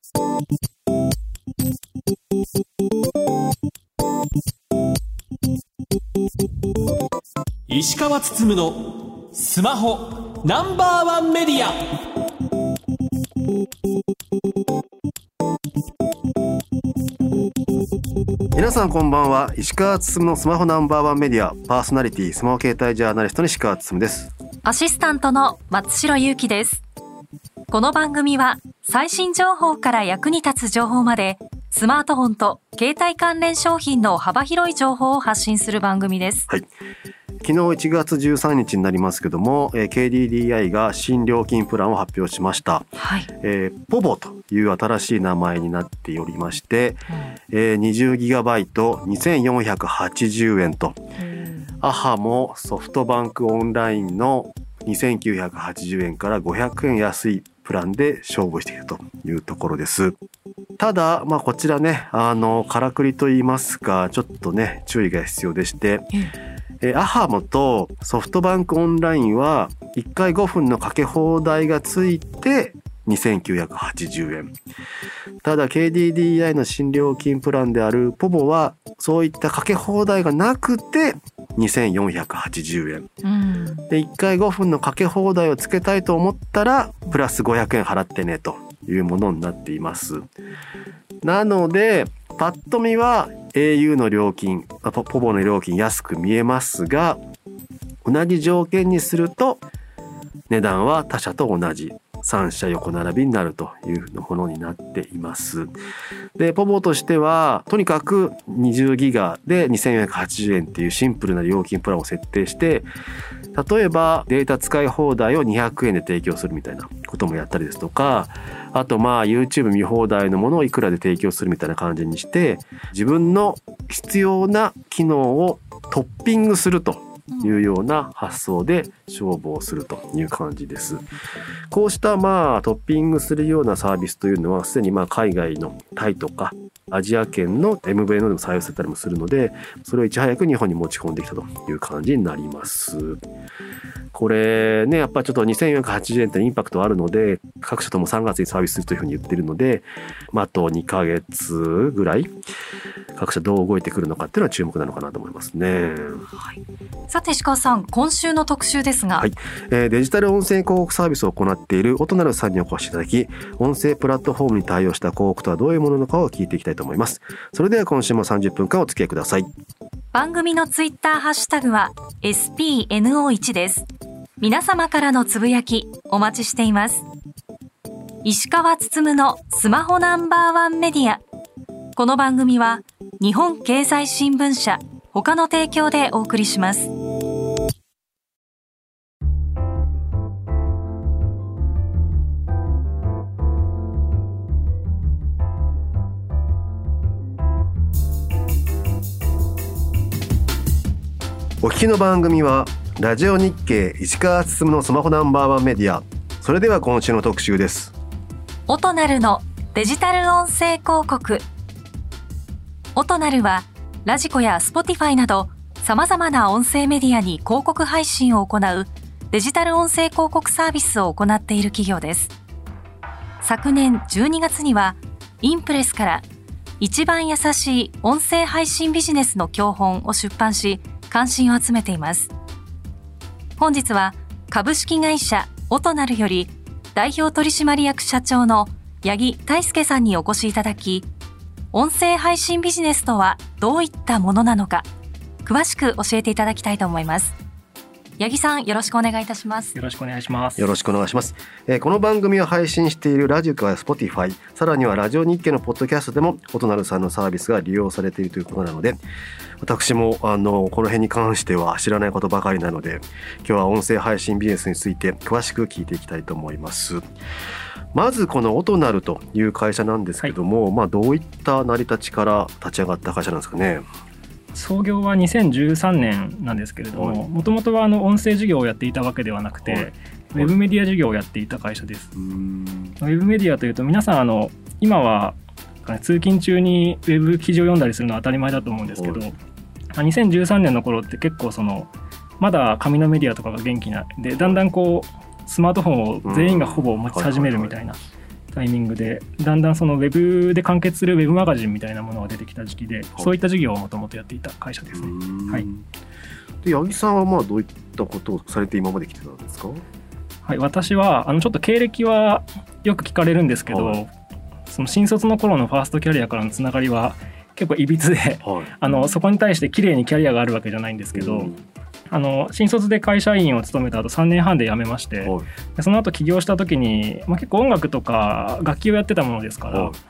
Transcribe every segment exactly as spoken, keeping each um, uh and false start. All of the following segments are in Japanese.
石川つつむのスマホナンバーワンメディア。 皆さんこんばんは。石川つつむのスマホナンバーワンメディアパーソナリティスマホ携帯ジャーナリストの石川つつむです。 アシスタントの松代ゆうきです。この番組は最新情報から役に立つ情報までスマートフォンと携帯関連商品の幅広い情報を発信する番組です。 はい、昨日いちがつじゅうさんにちになりますけども、えー、ケーディーディーアイ が新料金プランを発表しました。 はい、えー、ポボという新しい名前になっておりまして、うんえー、にじゅうギガバイトにせんよんひゃくはちじゅうえんと、うん、アハもソフトバンクオンラインのにせんきゅうひゃくはちじゅうえんからごひゃくえん安いプランで勝負しているというところです。ただ、まあ、こちらね、あのからくりといいますか、ちょっとね注意が必要でして、えアハモとソフトバンクオンラインはいっかいごふんのかけ放題がついてにせんきゅうひゃくはちじゅうえん。ただ ケーディーディーアイ の新料金プランであるポボはそういったかけ放題がなくてにせんよんひゃくはちじゅうえん、うん、でいっかいごふんのかけ放題をつけたいと思ったらプラスごひゃくえん払ってねというものになっています。なのでパッと見は エーユー の料金、ポボの料金安く見えますが、同じ条件にすると値段は他社と同じさんしゃ横並びになるというものになっています。で、ポボとしてはとにかくにじゅうギガでにせんよんひゃくはちじゅうえんっていうシンプルな料金プランを設定して、例えばデータ使い放題をにひゃくえんで提供するみたいなこともやったりですとか、あとまあ YouTube 見放題のものをいくらで提供するみたいな感じにして、自分の必要な機能をトッピングするというような発想で勝負をするという感じです。こうしたまあトッピングするようなサービスというのはすでにまあ海外のタイとかアジア圏の エムブイエヌ でも採用されたりもするので、それをいち早く日本に持ち込んできたという感じになります。これね、やっぱりちょっとにせんよんひゃくはちじゅうえんってインパクトあるので、各社ともさんがつにサービスするというふうに言っているので、まあ、あとにかげつぐらい各社どう動いてくるのかっていうのは注目なのかなと思いますね。 はい、さて石川さん、今週の特集ですが、 はいえー、デジタル音声広告サービスを行っている音なるさんにお越しいただき、音声プラットフォームに対応した広告とはどういうものなのかを聞いていきたいと思います。それでは今週もさんじゅっぷんかんお付き合いください。 番組のツイッターハッシュタグは エスピーエヌオーワン です。皆様からのつぶやきお待ちしています。石川つつむのスマホナンバーワンメディア。この番組は日本経済新聞社他の提供でお送りします。 お聞きの番組はラジオ日経石川つつむのスマホナンバーワンメディア。それでは今週の特集です。 音なるのデジタル音声広告。音なるはラジコや Spotify など様々な音声メディアに広告配信を行うデジタル音声広告サービスを行っている企業です。昨年じゅうにがつにはインプレスから一番優しい音声配信ビジネスの教本を出版し関心を集めています。本日は株式会社音なるより代表取締役社長の八木大輔さんにお越しいただき、音声配信ビジネスとはどういったものなのか詳しく教えていただきたいと思います。八木さん、よろしくお願いいたします。 よろしくお願いします。 よろしくお願いします。えー、この番組を配信しているラジコや Spotify、 さらにはラジオ日経のポッドキャストでも音なるさんのサービスが利用されているということなので、私もあのこの辺に関しては知らないことばかりなので、今日は音声配信ビジネスについて詳しく聞いていきたいと思います。まずこの音なるという会社なんですけども、はい、まあ、どういった成り立ちから立ち上がった会社なんですかね。 創業はにせんじゅうさんねんなんですけれども、もともとはあの音声事業をやっていたわけではなくて、はい、ウェブメディア事業をやっていた会社です。うーん、ウェブメディアというと皆さんあの今は通勤中にウェブ記事を読んだりするのは当たり前だと思うんですけど、はい、にせんじゅうさんねんの頃って結構そのまだ紙のメディアとかが元気なで、だんだんこうスマートフォンを全員がほぼ持ち始めるみたいなタイミングでだんだんそのウェブで完結するウェブマガジンみたいなものが出てきた時期で、はい、そういった事業をもともとやっていた会社ですね。はい、 で八木さんはまあどういったことをされて今まで来てたんですか？ はい、私はあのちょっと経歴はよく聞かれるんですけど、はい、その新卒の頃のファーストキャリアからのつながりは結構いびつで、はい、あのそこに対して綺麗にキャリアがあるわけじゃないんですけど、うん、あの新卒で会社員を務めた後さんねんはんで辞めまして、はい、その後起業した時に、まあ、結構音楽とか楽器をやってたものですから、はい、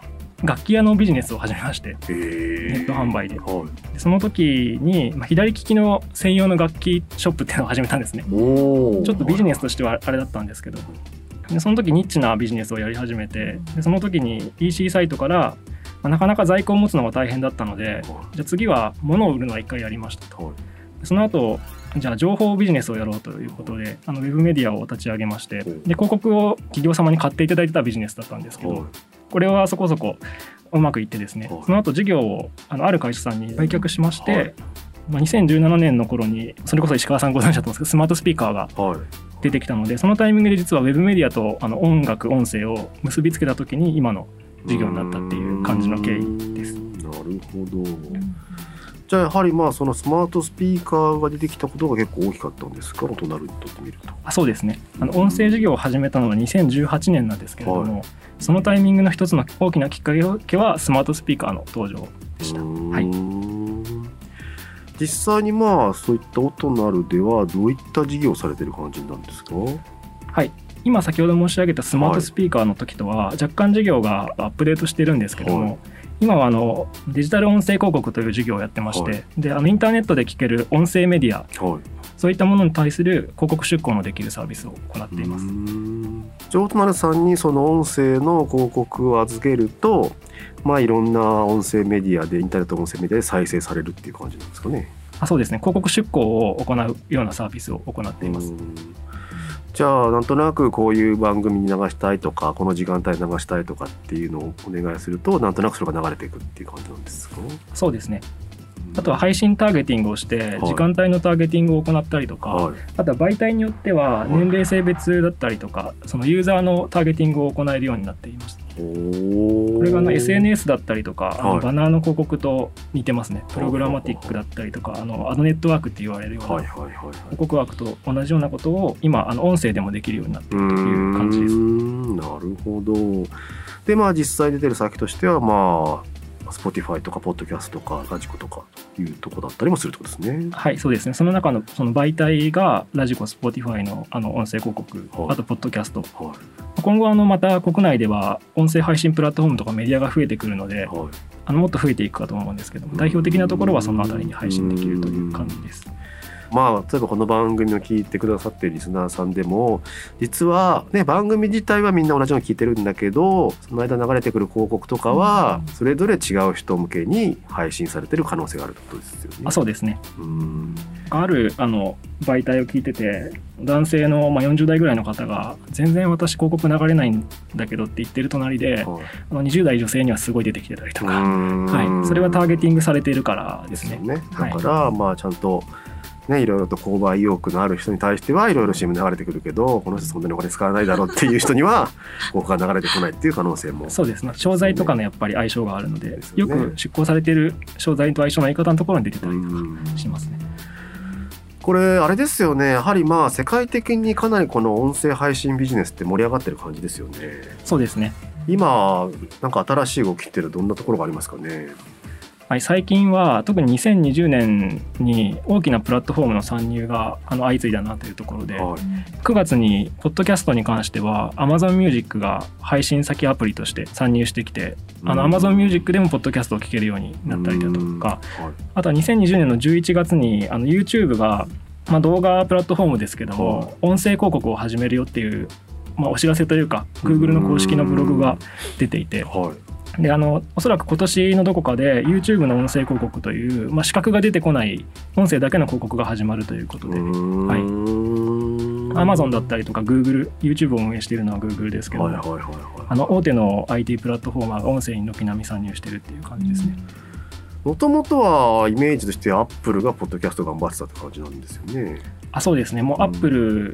楽器屋のビジネスを始めまして、ネット販売で、はい、でその時に、まあ、左利きの専用の楽器ショップっていうのを始めたんですね。ちょっとビジネスとしてはあれだったんですけど、でその時ニッチなビジネスをやり始めて、でその時に イーシー サイトから、まあ、なかなか在庫を持つのが大変だったので、じゃあ次は物を売るのは一回やりましたと。その後じゃあ情報ビジネスをやろうということで、あのウェブメディアを立ち上げまして、で広告を企業様に買っていただいてたビジネスだったんですけど、これはそこそこうまくいってですね、その後事業を あのある会社さんに売却しまして、まあ、にせんじゅうななねんの頃にそれこそ石川さんご存知だと思うんですけど、スマートスピーカーが出てきたので、そのタイミングで実はウェブメディアとあの音楽音声を結びつけた時に今の事業になったっていう感じの経緯です。 なるほど。じゃあやはりまあそのスマートスピーカーが出てきたことが結構大きかったんですか、大人にとってみると。 あ、そうですね。あの音声事業を始めたのはにせんじゅうはちねんなんですけれども、はい、そのタイミングの一つの大きなきっかけはスマートスピーカーの登場でした。はい、 実際にまあそういったオトナルではどういった事業をされてる感じなんですか？ はい、今先ほど申し上げたスマートスピーカーの時とは若干事業がアップデートしてるんですけども、はい、今はあのデジタル音声広告という事業をやってまして、はい、であのインターネットで聞ける音声メディア、はい、そういったものに対する広告出稿のできるサービスを行っています。 うーん、じゃあオトナルさんにその音声の広告を預けると、まあ、いろんな音声メディアでインターネット音声メディアで再生されるっていう感じなんですかね？ あ、そうですね。広告出稿を行うようなサービスを行っています。 じゃあなんとなくこういう番組に流したいとか、この時間帯に流したいとかっていうのをお願いすると、なんとなくそれが流れていくっていう感じなんですか？ そうですね。あとは配信ターゲティングをして時間帯のターゲティングを行ったりとか、はい、あとは媒体によっては年齢性別だったりとか、そのユーザーのターゲティングを行えるようになっています。これがあの エスエヌエス だったりとか、あのバナーの広告と似てますね。プログラマティックだったりとか、あのアドネットワークって言われるような広告ワークと同じようなことを今あの音声でもできるようになっているという感じです。 うーん、なるほど。でまあ実際出てる先としてはまあSpotify とかポッドキャストとかラジコとかいうとこだったりもするってことですね。 はい、そうですね。その中のその媒体がラジコ、Spotify のあの音声広告、はい、あとポッドキャスト、はい、今後あのまた国内では音声配信プラットフォームとかメディアが増えてくるので、はい、あのもっと増えていくかと思うんですけども、代表的なところはそのあたりに配信できるという感じです。 まあ、例えばこの番組を聞いてくださっているリスナーさんでも実は、ね、番組自体はみんな同じように聞いてるんだけど、その間流れてくる広告とかはそれぞれ違う人向けに配信されてる可能性があるってことですよね。 あ、そうですね。うーん、あるあの媒体を聞いてて、男性のまあよんじゅう代ぐらいの方が全然私広告流れないんだけどって言ってる隣で、はい、あのにじゅう代女性にはすごい出てきてたりとか、はい、それはターゲティングされているからですね。 ですよね。だから、はい、まあちゃんとね、いろいろと購買意欲のある人に対してはいろいろ シーエム 流れてくるけど、この人そんなにお金使わないだろうっていう人には広告が流れてこないっていう可能性も。 そうですね。商材とかのやっぱり相性があるの で, で、ね、よく出稿されている商材と相性の相方のところに出てたりとかしますね。 これあれですよね。やはりまあ世界的にかなりこの音声配信ビジネスって盛り上がってる感じですよね。 そうですね。 今なんか新しい動きってどんなところがありますかね？ はい、最近は特ににせんにじゅうねんに大きなプラットフォームの参入があの相次いだなというところで、はい、くがつにポッドキャストに関しては Amazon Music が配信先アプリとして参入してきて、あの Amazon Music でもポッドキャストを聞けるようになったりだとか、はい、あとはにせんにじゅうねんのじゅういちがつにあの YouTube が、まあ、動画プラットフォームですけども、はい、音声広告を始めるよっていう、まあ、お知らせというか Google の公式のブログが出ていて、はい、であのおそらく今年のどこかで YouTube の音声広告という、まあ、視覚が出てこない音声だけの広告が始まるということで、はい、Amazon だったりとか Google、YouTube を運営しているのは Google ですけど、はいはいはいはい、あの大手の アイティー プラットフォーマーが音声に軒並み参入しているっていう感じですね。 もともとはイメージとして Apple がポッドキャスト頑張ってたって感じなんですよね。 あ、そうですね。もう Apple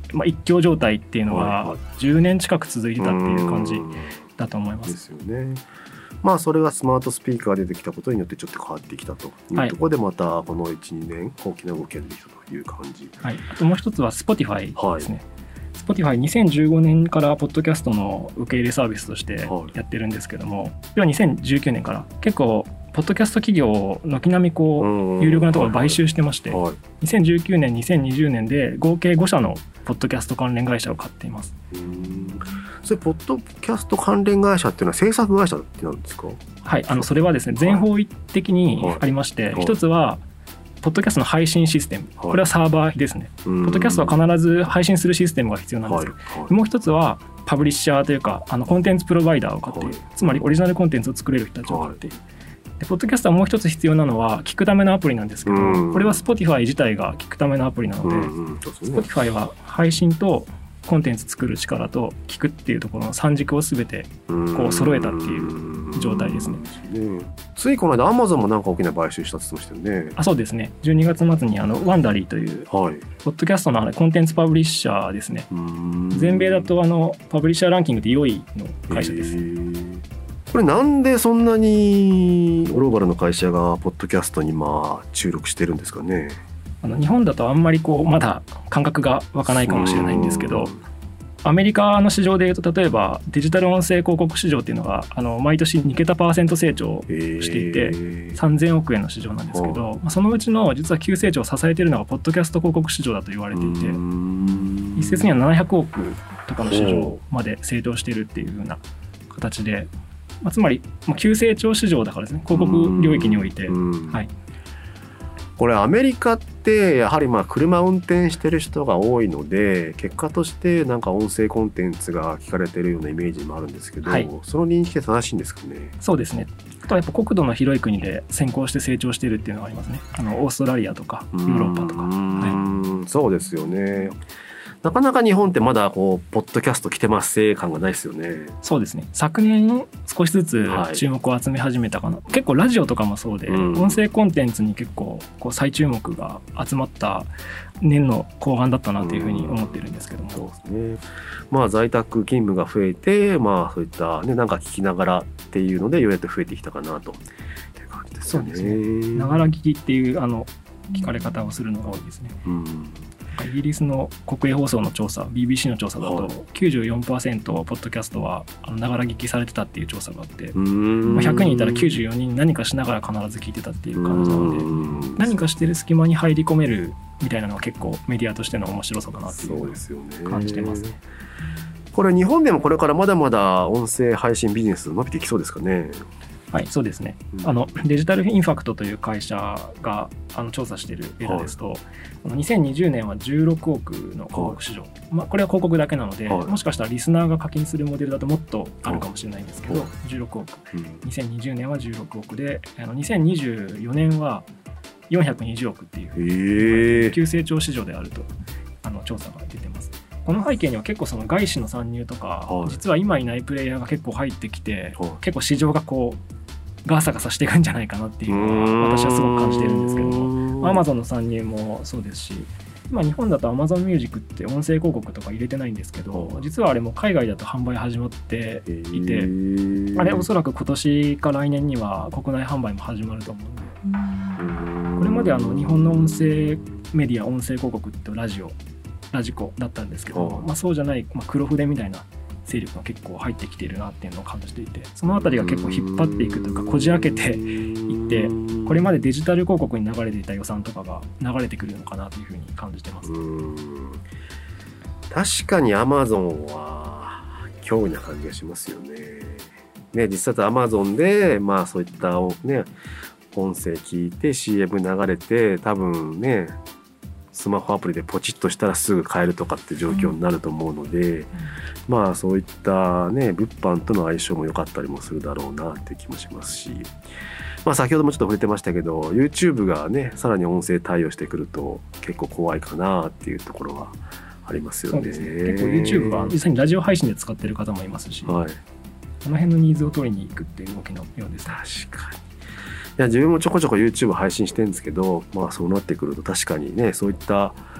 まあ、一強状態っていうのはじゅうねん近く続いてたっていう感じだと思います。 ですよね。まあそれがスマートスピーカーが出てきたことによってちょっと変わってきたというところで、またこの いちにねん大きな動きが出てきたという感じ。 はい、あともう一つは Spotify ですね。はい、Spotifyにせんじゅうごねんからポッドキャストの受け入れサービスとしてやってるんですけども、はい、ではにせんじゅうきゅうねんから結構ポッドキャスト企業を軒並みこう有力なところを買収してまして、はいはい、にせんじゅうきゅうねんにせんにじゅうねんで合計ごしゃのポッドキャスト関連会社を買っています。 うーん、それポッドキャスト関連会社っていうのは制作会社ってなんですか？ はい、あのそれはですね、全方位的にありまして、はいはい、一つはポッドキャストの配信システム、これはサーバーですね。ポッドキャストは必ず配信するシステムが必要なんですけど、はいはい、もう一つはパブリッシャーというかあのコンテンツプロバイダーを買っている、はい、つまりオリジナルコンテンツを作れる人たちを買っている、はい、でポッドキャストはもう一つ必要なのは聞くためのアプリなんですけど、これは Spotify 自体が聞くためのアプリなので、Spotify は配信とコンテンツ作る力と聞くっていうところの三軸を全てこう揃えたっていう状態ですね。 うん、ついこの間 Amazon もなんか大きな買収したって言ってましたよね。 あ、そうですね。じゅうにがつ末にあのワンダリーという、はい、ポッドキャストのコンテンツパブリッシャーですね。全米だとあのパブリッシャーランキングでよいの会社です。 これなんでそんなにグローバルの会社がポッドキャストにまあ注力してるんですかね。 あの日本だとあんまりこうまだ感覚が湧かないかもしれないんですけど、アメリカの市場でいうと例えばデジタル音声広告市場っていうのがあの毎年に桁パーセント成長していてさんぜんおくえんの市場なんですけど、まあ、そのうちの実は急成長を支えているのがポッドキャスト広告市場だと言われていて、一説にはななひゃくおくとかの市場まで成長しているっていうような形で、まあ、つまり急成長市場だからですね、広告領域において。はい、 これアメリカってやはりまあ車運転してる人が多いので、結果としてなんか音声コンテンツが聞かれてるようなイメージもあるんですけど、はい、その認識は正しいんですかね。 そうですね。あとはやっぱ国土の広い国で先行して成長しているっていうのがありますね。あのオーストラリアとかヨーロッパとか。 はい、そうですよね。なかなか日本ってまだこうポッドキャスト来てます感がないですよね。 そうですね。昨年少しずつ注目を集め始めたかな、はい、結構ラジオとかもそうで、うん、音声コンテンツに結構こう再注目が集まった年の後半だったなというふうに思ってるんですけども、うん、 そうですね。まあ在宅勤務が増えて、まあそういったねなんか聞きながらっていうのでようやく増えてきたかなという感じですよね。そうですね。 ながら聞きっていうあの聞かれ方をするのが多いですね。うん、イギリスの国営放送の調査 ビービーシー の調査だと きゅうじゅうよんパーセント ポッドキャストはながら聞きされてたっていう調査があって、ひゃくにんいたらきゅうじゅうよにん何かしながら必ず聞いてたっていう感じなので、何かしてる隙間に入り込めるみたいなのは結構メディアとしての面白さかなっていう感じてますね。 これ日本でもこれからまだまだ音声配信ビジネス伸びてきそうですかね。 はい、そうですね。あのデジタルインファクトという会社があの調査しているデータですと、はい、にせんにじゅうねんはじゅうろくおくの広告市場、はい、まあ、これは広告だけなので、はい、もしかしたらリスナーが課金するモデルだともっとあるかもしれないんですけど、はい、じゅうろくおく、うん、にせんにじゅうねんはじゅうろくおくで、あのにせんにじゅうよねんはよんひゃくにじゅうおくっていう急成長市場であるとあの調査が出てます。この背景には結構その外資の参入とか、はい、実は今いないプレイヤーが結構入ってきて、はい、結構市場がこうガサガサしていくんじゃないかなっていうのは私はすごく感じてるんですけども、 Amazon の参入もそうですし、今日本だと Amazon Music って音声広告とか入れてないんですけど、実はあれも海外だと販売始まっていて、あれおそらく今年か来年には国内販売も始まると思うんで、これまであの日本の音声メディア音声広告ってラジオラジコだったんですけど、まあ、そうじゃない、まあ、黒筆みたいな勢力が結構入ってきているなっていうのを感じていて、そのあたりが結構引っ張っていくというかこじ開けていって、これまでデジタル広告に流れていた予算とかが流れてくるのかなというふうに感じてます。 うーん、確かに Amazon は脅威な感じがしますよね。ね、実際 Amazon でまあそういったね音声聞いて シーエム 流れて、多分ねスマホアプリでポチッとしたらすぐ買えるとかって状況になると思うので、うん、まあそういったね物販との相性も良かったりもするだろうなって気もしますし、まあ先ほどもちょっと触れてましたけど YouTube がねさらに音声対応してくると結構怖いかなっていうところはありますよね。 そうですね。結構 YouTube は実際にラジオ配信で使ってる方もいますし、はい、この辺のニーズを取りに行くっていう動きのようです。 確かに。いや自分もちょこちょこ YouTube 配信してるんですけど、まあそうなってくると確かにねそういった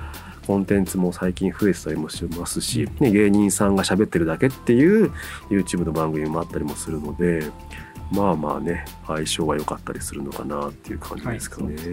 コンテンツも最近増えてたりもしますし、ね、芸人さんが喋ってるだけっていう YouTube の番組もあったりもするので、まあまあね相性が良かったりするのかなっていう感じですかね、はい、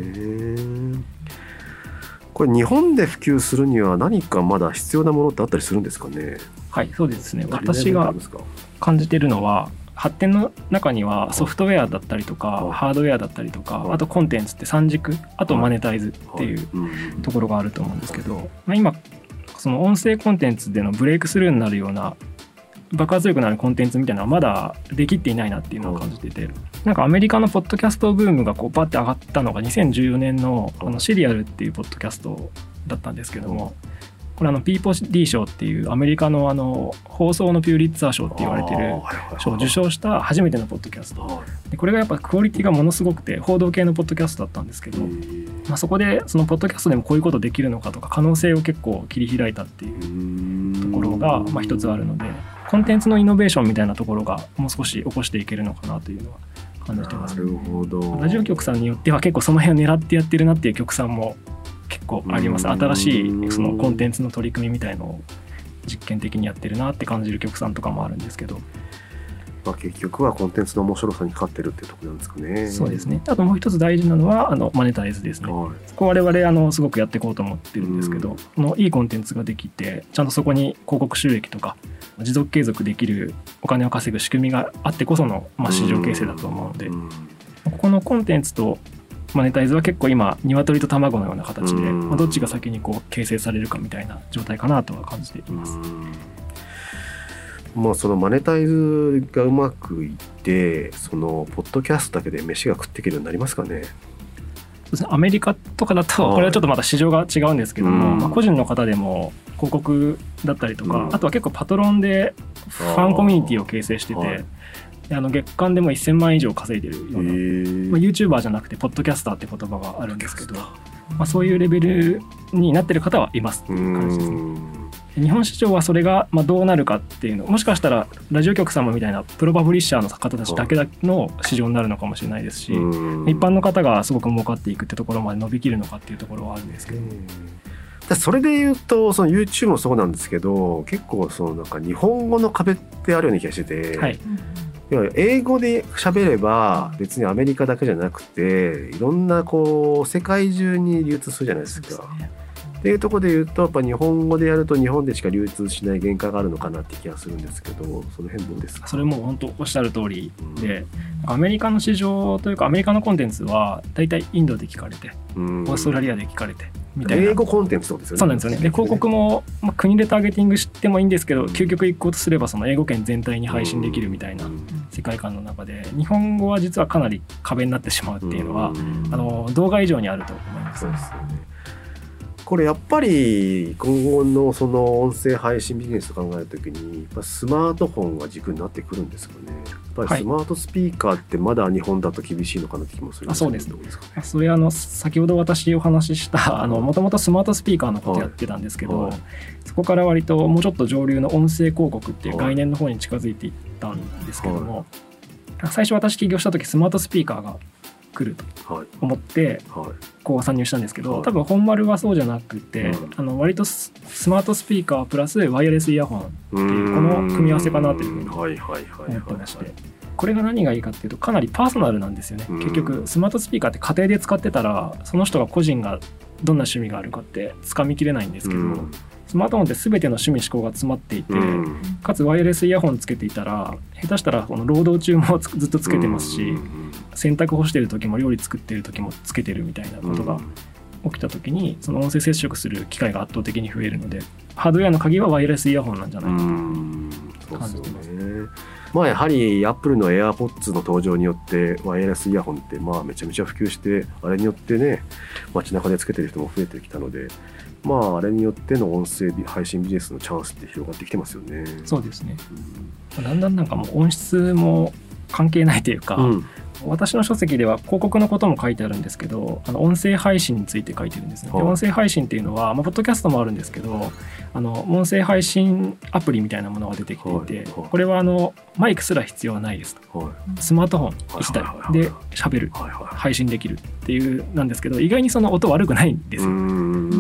これ日本で普及するには何かまだ必要なものってあったりするんですかね。 はい、そうですね。私が感じているのは発展の中にはソフトウェアだったりとか、はい、ハードウェアだったりとか、はい、あとコンテンツって三軸、あとマネタイズっていうところがあると思うんですけど、まあ、今その音声コンテンツでのブレイクスルーになるような爆発力のあるコンテンツみたいなのはまだできっていないなっていうのを感じていて、なんかアメリカのポッドキャストブームがこうバッて上がったのがにせんじゅうよねん の, あのシリアルっていうポッドキャストだったんですけども、これあの ピーポーディー 賞っていうアメリカ の, あの放送のピューリッツァー賞って言われてる賞を受賞した初めてのポッドキャストで、これがやっぱクオリティがものすごくて報道系のポッドキャストだったんですけど、まあ、そこでそのポッドキャストでもこういうことできるのかとか可能性を結構切り開いたっていうところがまあ一つあるので、コンテンツのイノベーションみたいなところがもう少し起こしていけるのかなというのは感じてます。 なるほど。 ラジオ局さんによっては結構その辺を狙ってやってるなっていう局さんも結構あります。新しいそのコンテンツの取り組みみたいのを実験的にやってるなって感じる局さんとかもあるんですけど、 まあ、結局はコンテンツの面白さにかかってるっていうところなんですかね。 そうですね。あともう一つ大事なのはあのマネタイズですね、はい、そこ我々あのすごくやっていこうと思ってるんですけど、このいいコンテンツができてちゃんとそこに広告収益とか持続継続できるお金を稼ぐ仕組みがあってこその、まあ、市場形成だと思うので、ここのコンテンツとマネタイズは結構今鶏と卵のような形で、まあ、どっちが先にこう形成されるかみたいな状態かなとは感じています。 まあ、そのマネタイズがうまくいってそのポッドキャストだけで飯が食っていけるようになりますかね。 アメリカとかだとこれはちょっとまた市場が違うんですけども、まあ、個人の方でも広告だったりとか、あとは結構パトロンでファンコミュニティを形成してて、あの月間でもせんまん以上稼いでるような、まあ、YouTuber じゃなくてポッドキャスターって言葉があるんですけど、まあ、そういうレベルになってる方はいますっていう感じですね。日本市場はそれがまあどうなるかっていうの、もしかしたらラジオ局様みたいなプロパブリッシャーの方たちだけの市場になるのかもしれないですし、一般の方がすごく儲かっていくってところまで伸びきるのかっていうところはあるんですけど、 それで言うとその YouTube もそうなんですけど、結構そのなんか日本語の壁ってあるような気がしてて、はい、英語で喋れば別にアメリカだけじゃなくていろんなこう世界中に流通するじゃないですか。っていうところで言うとやっぱ日本語でやると日本でしか流通しない限界があるのかなって気がするんですけど、その辺どうですか。 それも本当おっしゃる通りで、うん、アメリカの市場というかアメリカのコンテンツはだいたいインドで聞かれて、うん、オーストラリアで聞かれてみたいな、 英語コンテンツそうですよね。 そうなんですよね。で広告も、まあ、国でターゲティングしてもいいんですけど、うん、究極行こうとすればその英語圏全体に配信できるみたいな世界観の中で、日本語は実はかなり壁になってしまうっていうのは、うん、あの動画以上にあると思います。 そうですよね。これやっぱり今後のその音声配信ビジネスを考えるときにやっぱスマートフォンが軸になってくるんですかね。やっぱりスマートスピーカーってまだ日本だと厳しいのかなって気もするんですけど、 はい、あ、そうです。それあの先ほど私お話ししたあのもともとスマートスピーカーのことやってたんですけど、はいはい、そこから割ともうちょっと上流の音声広告っていう概念の方に近づいていったんですけども、はい、最初私起業した時スマートスピーカーが来ると思ってこう参入したんですけど、多分本丸はそうじゃなくて、あの割とスマートスピーカープラスワイヤレスイヤホンっていうこの組み合わせかなというふうに思ってまして、これが何がいいかっていうとかなりパーソナルなんですよね。結局スマートスピーカーって家庭で使ってたらその人が個人がどんな趣味があるかってつかみきれないんですけど、スマートフォンって全ての趣味思考が詰まっていて、かつワイヤレスイヤホンつけていたら下手したらこの労働中もずっとつけてますし、洗濯干してる時も料理作ってる時もつけてるみたいなことが起きた時にその音声接触する機会が圧倒的に増えるので、ハードウェアの鍵はワイヤレスイヤホンなんじゃないかと感じてます。 まあ、やはりアップルの AirPods の登場によってワイヤレスイヤホンってまあめちゃめちゃ普及して、あれによってね街中でつけてる人も増えてきたので、まああれによっての音声配信ビジネスのチャンスって広がってきてますよね。 そうですね、うん、だんだんなんかもう音質も関係ないというか、うん、私の書籍では広告のことも書いてあるんですけど、あの音声配信について書いてるんですね。で音声配信っていうのは、まあ、ポッドキャストもあるんですけど、あの音声配信アプリみたいなものが出てきていて、はいはい、これはあのマイクすら必要はないですと、はい、スマートフォンいちだいで喋る、はいはいはい、配信できるっていうなんですけど、意外にその音悪くないんですよ。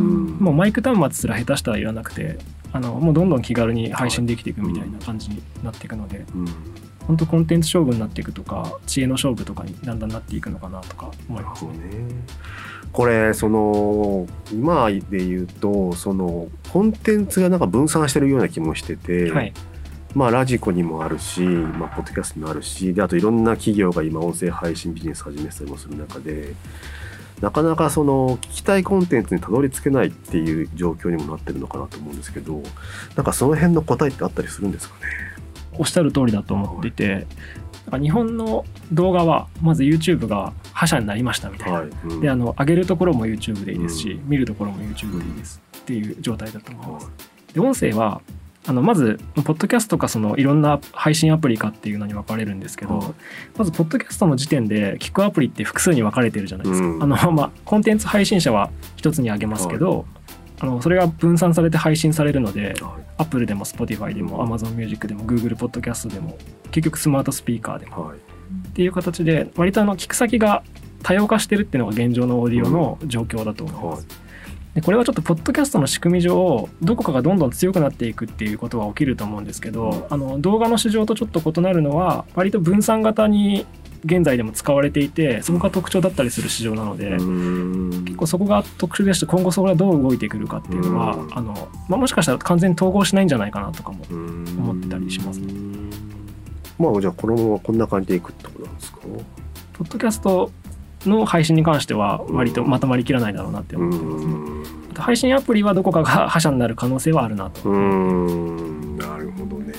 もうマイク端末すら下手したらいらなくて、あのもうどんどん気軽に配信できていくみたいな感じになっていくので、うん、本当コンテンツ勝負になっていくとか知恵の勝負とかにだんだんなっていくのかなとか思いますね。 これその今で言うとそのコンテンツがなんか分散してるような気もしてて、はい、まあラジコにもあるし、まあ、ポッドキャストにもあるしで、あといろんな企業が今音声配信ビジネス始めたりもする中で、なかなかその聞きたいコンテンツにたどり着けないっていう状況にもなってるのかなと思うんですけど、なんかその辺の答えってあったりするんですかね。 おっしゃる通りだと思っていて、はい、日本の動画はまず YouTube が覇者になりましたみたいな、はい、うん、であの上げるところも YouTube でいいですし、うん、見るところも YouTube でいいですっていう状態だと思います。で音声はあのまずポッドキャストかそのいろんな配信アプリかっていうのに分かれるんですけど、はい、まずポッドキャストの時点で聞くアプリって複数に分かれてるじゃないですか、うん、あのまあコンテンツ配信者は一つに上げますけど、はい、あのそれが分散されて配信されるので、はい、Apple でも Spotify でも Amazon Music でも Google ポッドキャストでも結局スマートスピーカーでも、はい、っていう形で割とあの聞く先が多様化してるっていうのが現状のオーディオの状況だと思います、うん、はい、でこれはちょっとポッドキャストの仕組み上どこかがどんどん強くなっていくっていうことは起きると思うんですけど、あの動画の市場とちょっと異なるのは割と分散型に現在でも使われていて、そこが特徴だったりする市場なので、結構そこが特殊でして、今後そこがどう動いてくるかっていうのはあの、まあ、もしかしたら完全に統合しないんじゃないかなとかも思ってたりしますね。 まあじゃあこのままこんな感じでいくってことなんですか。 ポッドキャストの配信に関しては割とまとまりきらないだろうなって思ってますね。あと配信アプリはどこかが覇者になる可能性はあるなと。 うーん、なるほどね。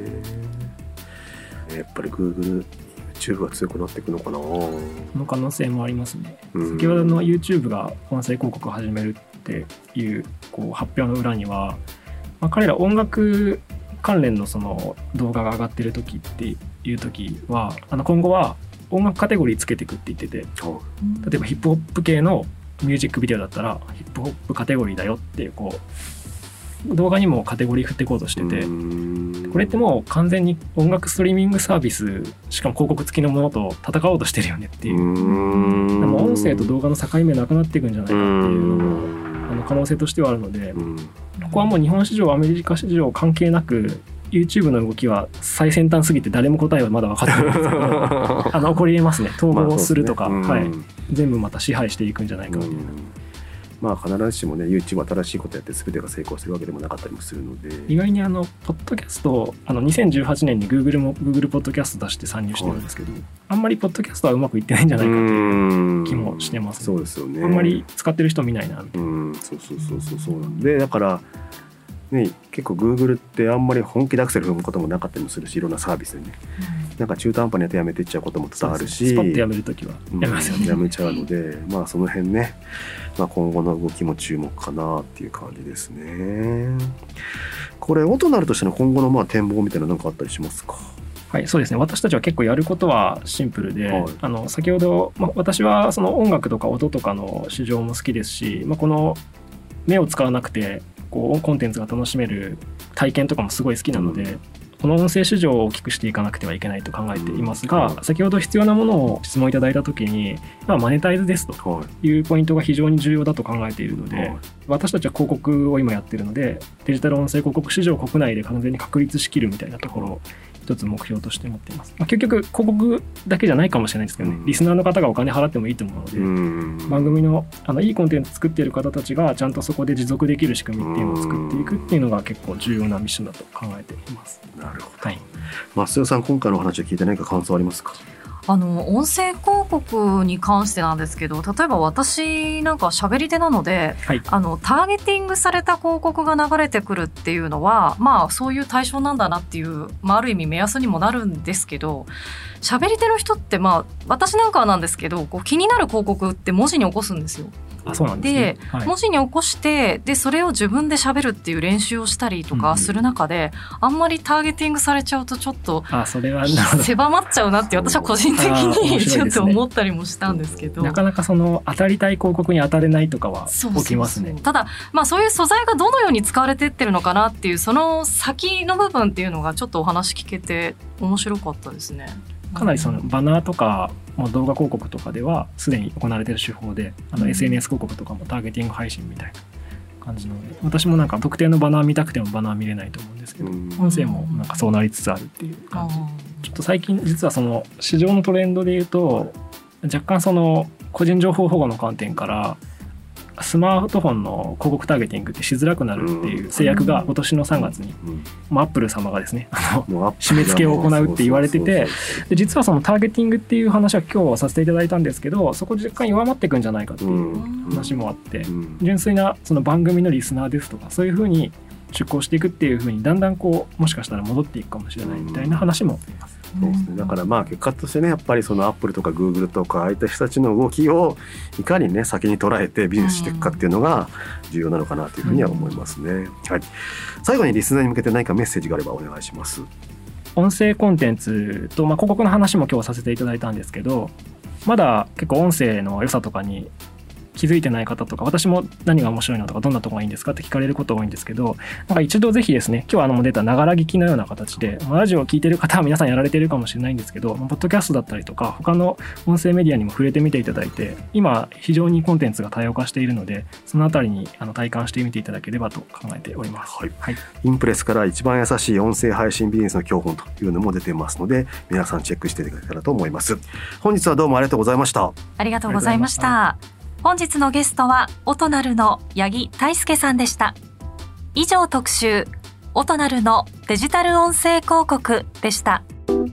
やっぱり Google、YouTube が強くなっていくのかな。 その可能性もありますね。先ほどの YouTube が音声広告を始めるっていうこう発表の裏には、まあ、彼ら音楽関連のその動画が上がってる時っていう時はあの今後は音楽カテゴリーつけていくって言ってて、例えばヒップホップ系のミュージックビデオだったらヒップホップカテゴリーだよっていうこう動画にもカテゴリー振っていこうとしてて、これってもう完全に音楽ストリーミングサービスしかも広告付きのものと戦おうとしてるよねっていう、でも音声と動画の境目なくなっていくんじゃないかっていうのもあの可能性としてはあるので、ここはもう日本市場アメリカ市場関係なくYouTube の動きは最先端すぎて誰も答えはまだ分かってないんですけどあの起こり得ますね。統合するとか、まあね、はい、全部また支配していくんじゃないかみたいな。 まあ必ずしもね YouTube 新しいことやって全てが成功するわけでもなかったりもするので、 意外にあのポッドキャストあのにせんじゅうはちねんに Google も Google ポッドキャスト出して参入してるんですけど、はい、あんまりポッドキャストはうまくいってないんじゃないかっていう気もしてます、ね、 そうですよね。 あんまり使ってる人見ないなみたいな。うん、 そうそうそうそうそうなんで、だからね、結構 Google ってあんまり本気でアクセル踏むこともなかったりもするし、いろんなサービスでね、うん、なんか中途半端にやってやめていっちゃうことも多々あるし、 スパッとやめるときはやめますよね、 うん、やめちゃうのでまあその辺ね、まあ、今後の動きも注目かなっていう感じですね。これ音なるとしての今後のまあ展望みたいなの何かあったりしますか。 はい、そうですね。私たちは結構やることはシンプルで、はい、あの先ほど、まあ、私はその音楽とか音とかの市場も好きですし、まあ、この目を使わなくてこうコンテンツが楽しめる体験とかもすごい好きなので、うん、この音声市場を大きくしていかなくてはいけないと考えていますが、うん、先ほど必要なものを質問いただいたときに、まあ、マネタイズですというポイントが非常に重要だと考えているので、はい、私たちは広告を今やっているのでデジタル音声広告市場を国内で完全に確立しきるみたいなところを一つ目標として持っています。まあ、結局広告だけじゃないかもしれないですけどね、うん、リスナーの方がお金払ってもいいと思うので、うん、番組 の, あのいいコンテンツ作っている方たちがちゃんとそこで持続できる仕組みっていうのを作っていくっていうのが結構重要なミッションだと考えています。 なるほど、はい、増代さん今回のお話を聞いて何か感想ありますか。 あの音声広告に関してなんですけど、例えば私なんか喋り手なので、はい、あのターゲティングされた広告が流れてくるっていうのはまあそういう対象なんだなっていう、まあ、ある意味目安にもなるんですけど、喋り手の人ってまあ私なんかはなんですけどこう気になる広告って文字に起こすんですよ。 あ、そうなんですね。 で、はい、文字に起こしてでそれを自分で喋るっていう練習をしたりとかする中で、うん、あんまりターゲティングされちゃうとちょっと狭まっちゃうなって私は個人的にちょっと思ったりもしたんですけど、 なかなかその当たりたい広告に当たれないとかは起きますね。 そうそうそう。ただ、まあ、そういう素材がどのように使われてってるのかなっていうその先の部分っていうのがちょっとお話聞けて面白かったですね。 かなりそのバナーとか動画広告とかではすでに行われている手法で、あの エスエヌエス 広告とかもターゲティング配信みたいな感じなので、私もなんか特定のバナー見たくてもバナー見れないと思うんですけど、音声もなんかそうなりつつあるっていう感じ。ちょっと最近実はその市場のトレンドでいうと、若干その個人情報保護の観点からスマートフォンの広告ターゲティングってしづらくなるっていう制約が今年のさんがつに、まあ、アップル様がですねあの締め付けを行うって言われてて、で実はそのターゲティングっていう話は今日させていただいたんですけど、そこ若干弱まっていくんじゃないかっていう話もあって、純粋なその番組のリスナーですとかそういうふうに出向していくっていうふうにだんだんこうもしかしたら戻っていくかもしれないみたいな話もあります。 そうですね、だからまあ結果としてね、やっぱりそのアップルとかグーグルとかああいった人たちの動きをいかにね先に捉えてビジネスしていくかっていうのが重要なのかなというふうには思いますね、うんはい、最後にリスナーに向けて何かメッセージがあればお願いします。 音声コンテンツと、まあ、広告の話も今日させていただいたんですけど、まだ結構音声の良さとかに気づいてない方とか、私も何が面白いのとかどんなとこがいいんですかって聞かれること多いんですけど、なんか一度ぜひですね、今日あの出たながら聞きのような形で、ラジオを聞いてる方は皆さんやられてるかもしれないんですけど、ポッドキャストだったりとか他の音声メディアにも触れてみていただいて、今非常にコンテンツが多様化しているので、そのあたりにあの体感してみていただければと考えております、はいはい、 インプレスから一番優しい音声配信ビジネスの教本というのも出てますので、皆さんチェックしていただけたらと思います。本日はどうもありがとうございました。 ありがとうございました。本日のゲストはオトナルの八木大輔さんでした。以上特集オトナルのデジタル音声広告でした。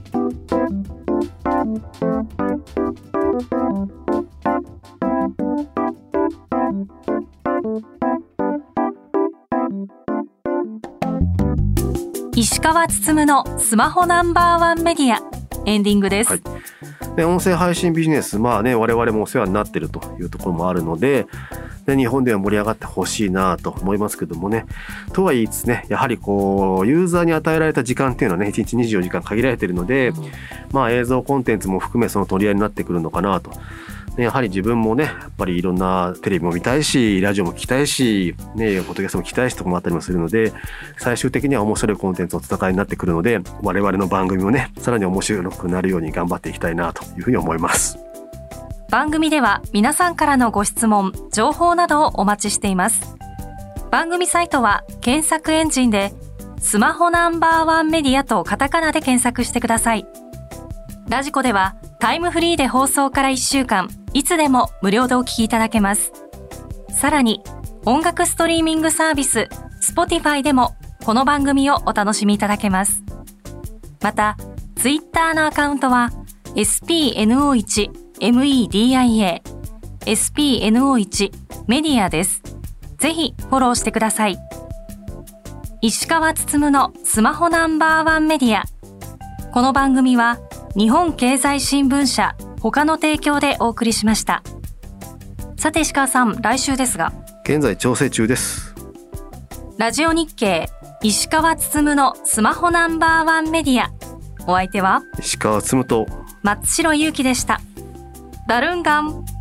石川つつむのスマホナンバーワンメディアエンディングです、はいで音声配信ビジネス、まあね、我々もお世話になっているというところもあるので、で日本では盛り上がってほしいなと思いますけどもね、とはいいつつね、やはりこうユーザーに与えられた時間っていうのはねいちにちにじゅうよじかん限られているので、まあ映像コンテンツも含めその取り合いになってくるのかなと。やはり自分もねやっぱりいろんなテレビも見たいし、ラジオも聞きたいし、ね、ポッドキャストも聞きたいしとかもあったりもするので、最終的には面白いコンテンツの戦いになってくるので、我々の番組もねさらに面白くなるように頑張っていきたいなというふうに思います。 番組では皆さんからのご質問、情報などをお待ちしています。番組サイトは検索エンジンでスマホナンバーワンメディアとカタカナで検索してください。ラジコではタイムフリーで放送からいっしゅうかんいつでも無料でお聞きいただけます。さらに音楽ストリーミングサービス Spotify でもこの番組をお楽しみいただけます。また Twitter のアカウントは エスピーエヌオーワン メディア エスピーエヌオーワン メディアです。ぜひフォローしてください。石川つつむのスマホナンバーワンメディア。この番組は日本経済新聞社他の提供でお送りしました。さて石川さん、来週ですが現在調整中です。 ラジオ日経石川つつむのスマホナンバーワンメディア、お相手は石川つつむと松代ゆうきでした。ダルンガン。